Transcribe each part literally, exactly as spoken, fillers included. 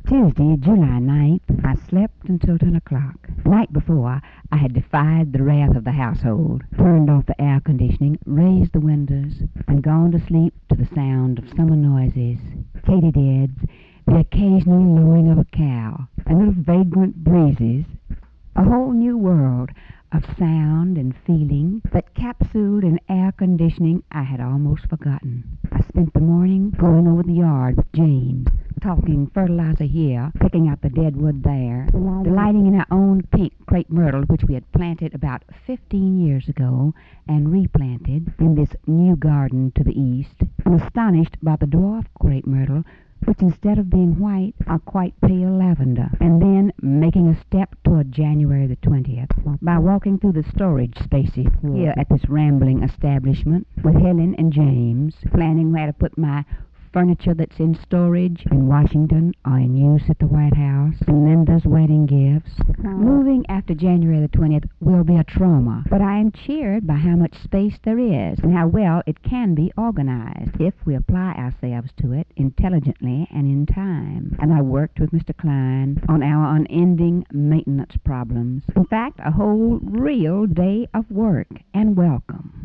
Tuesday, July ninth, I slept until ten o'clock. The night before, I had defied the wrath of the household, turned off the air conditioning, raised the windows, and gone to sleep to the sound of summer noises, katydids, the occasional lowing of a cow, and little vagrant breezes, a whole new world of sound and feeling that capsuled in air conditioning I had almost forgotten. I spent the morning going over the yard with James, talking fertilizer here, picking out the dead wood there, delighting in our own pink crepe myrtle, which we had planted about fifteen years ago and replanted in this new garden to the east, and astonished by the dwarf crepe myrtle, which instead of being white are quite pale lavender, and then making a step toward January the twentieth by walking through the storage spaces here at this rambling establishment with Helen and James, planning where to put my furniture that's in storage in Washington or in use at the White House, and Linda's wedding gifts. Moving after January the twentieth will be a trauma, but I am cheered by how much space there is and how well it can be organized if we apply ourselves to it intelligently and in time. And I worked with Mister Klein on our unending maintenance problems. In fact, a whole real day of work and welcome.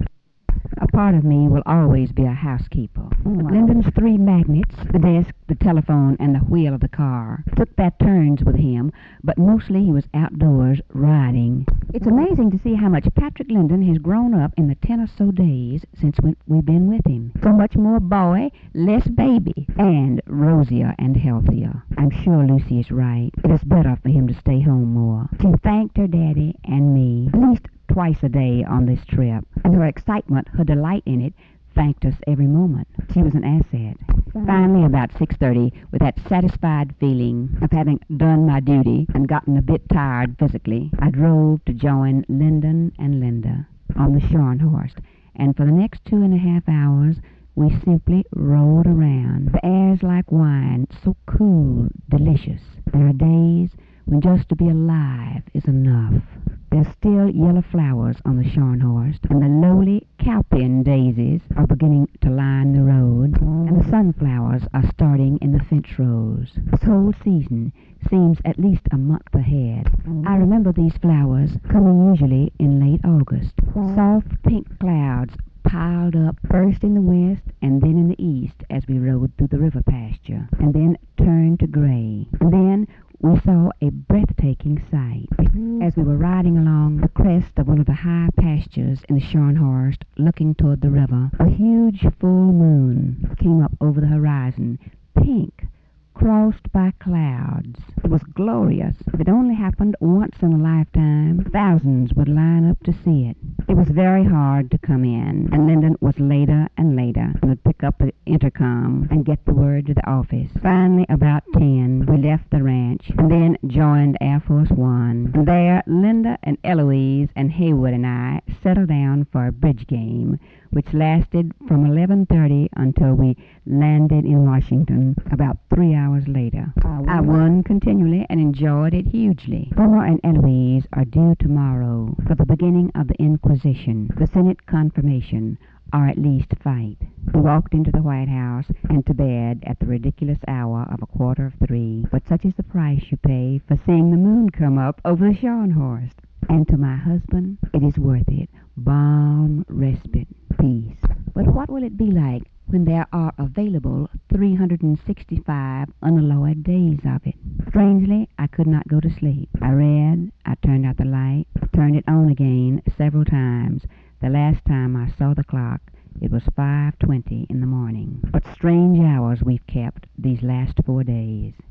A part of me will always be a housekeeper. But Lyndon's three magnets, the desk, the telephone, and the wheel of the car, took their turns with him, but mostly he was outdoors riding. It's amazing to see how much Patrick Lyndon has grown up in the ten or so days since we, we've been with him. So much more boy, less baby, and rosier and healthier. I'm sure Lucy is right. It is better for him to stay home more. She thanked her daddy and me, at least twice a day on this trip, and her excitement, her delight in it, thanked us every moment. She was an asset. Finally, about six thirty, with that satisfied feeling of having done my duty and gotten a bit tired physically, I drove to join Lyndon and Linda on the Scharnhorst, and for the next two and a half hours we simply rode around. The air's like wine, so cool, delicious. There are days when just to be alive is enough. There's still yellow flowers on the Scharnhorst, and the lowly cowpin daisies are beginning to line the road, and the sunflowers are starting in the finch rows. This whole season seems at least a month ahead. I remember these flowers coming usually in late August. Soft pink clouds piled up first in the west and then in the east as we rode through the river pasture, and then turned to gray. And then we saw a breathtaking sight. As we were riding along the crest of one of the high pastures in the Scharnhorst, looking toward the river, a huge full moon came up over the horizon, pink, crossed by clouds. It was glorious. If it only happened once in a lifetime, thousands would line up to see it. It was very hard to come in, and Lyndon was later and later, and would pick up the intercom and get the word to the office. Finally, about ten, we left the ranch, and then joined Air Force One. And there, Linda and Eloise and Haywood and I settled down for a bridge game, which lasted from eleven thirty until we landed in Washington about three hours later. I won continually and enjoyed it hugely. Homer and Eloise are due tomorrow for the beginning of the Inquisition, the Senate confirmation, or at least fight. We walked into the White House and to bed at the ridiculous hour of a quarter of three, but such is the price you pay for seeing the moon come up over the Scharnhorst. And to my husband, it is worth it. Balm, respite, peace. But what will it be like when there are available three hundred sixty-five unalloyed days of it? Strangely, I could not go to sleep. I read, I turned out the light, turned it on again several times. The last time I saw the clock, it was five twenty in the morning. What strange hours we've kept these last four days.